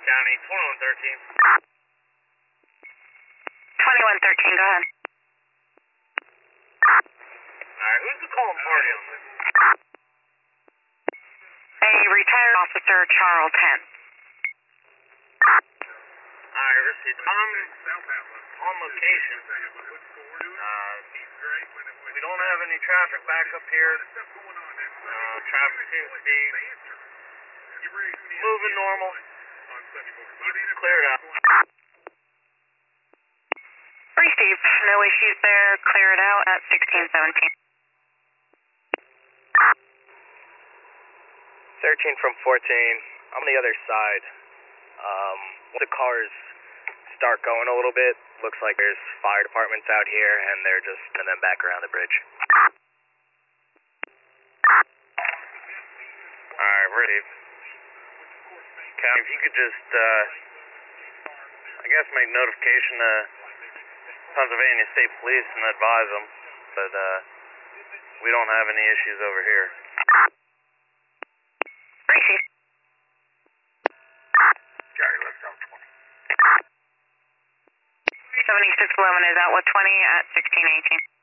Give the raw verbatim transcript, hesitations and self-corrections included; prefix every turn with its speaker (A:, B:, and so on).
A: County, twenty-one thirteen.
B: twenty-one thirteen, go ahead.
A: Alright, who's the calling party on this?
B: A retired officer, Charles Hent.
A: Alright, received. I'm on location. Uh, we don't have any traffic back up here. Uh, traffic seems to be moving normal. You can clear it out.
B: Received. No issues there. Clear it out at sixteen seventeen.
C: thirteen from fourteen. I'm on the other side. Um, the cars start going a little bit. Looks like there's fire departments out here, and they're just and then back around the bridge.
A: Alright, ready. Cap, if you could just, uh, I guess make notification to Pennsylvania State Police and advise them that, uh, we don't have any issues over here.
B: Received.
A: Gary, let's go twenty.
B: seventy-six eleven is out with twenty at sixteen eighteen.